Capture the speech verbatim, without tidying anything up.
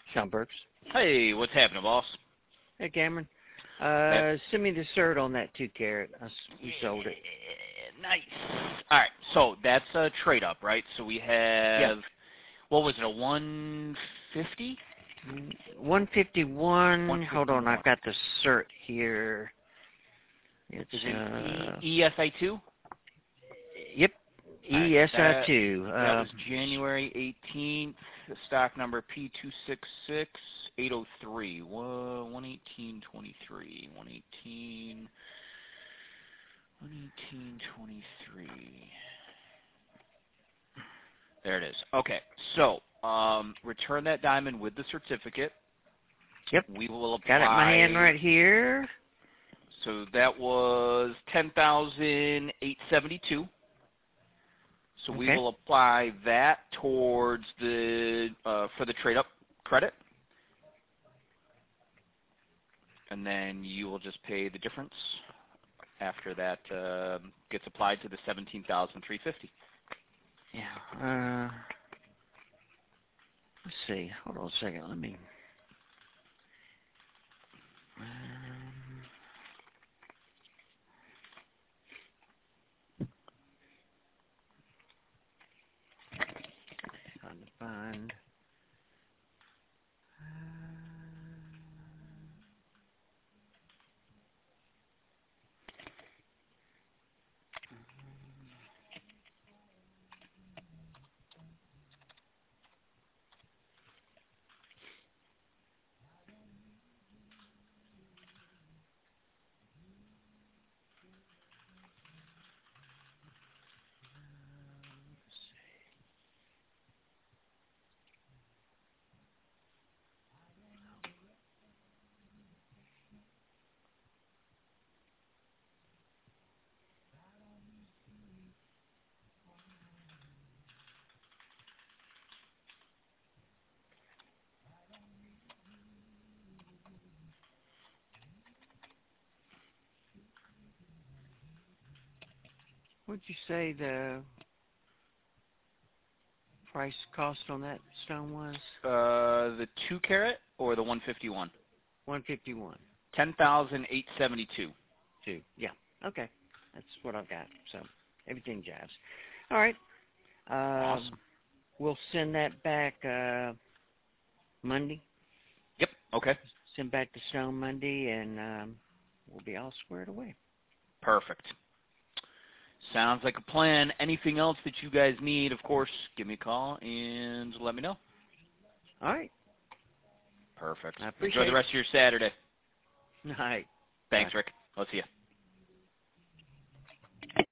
Sean Burks. Hey, what's happening, boss? Hey, Cameron. Uh, That, send me the cert on that two carat. I s we sold it. nice. All right, so that's a trade up, right? So we have, Yeah. what was it, a one fifty? one fifty-one. one fifty-one. Hold on, I've got the cert here. It's Is it uh, E S I two? Yep, Right, E S I that, two. that Uh, was January eighteenth. Stock number P two six six eight oh three. one eighteen twenty-three. one eighteen. one eighteen twenty-three. There it is. Okay, so um, return that diamond with the certificate. Yep. We will apply. Got it in my hand right here. So that was ten thousand eight seventy-two. So Okay. we will apply that towards the uh, for the trade up credit, and then you will just pay the difference after that uh, gets applied to the seventeen thousand three fifty. Yeah. Uh, let's see. Hold on a second. Let me. Um, trying to find. What'd you say the price cost on that stone was? Uh, the two carat or the one fifty-one? one fifty-one. ten thousand eight seventy-two. Two. Yeah. Okay. That's what I've got. So everything jives. All right. Um, Awesome. We'll send that back uh, Monday. Yep. Okay. Send back the stone Monday, and um, we'll be all squared away. Perfect. Sounds like a plan. Anything else that you guys need, of course, give me a call and let me know. All right. Perfect. I appreciate Enjoy the rest of your Saturday. it. All right. Thanks, Bye. Rick. I'll see you.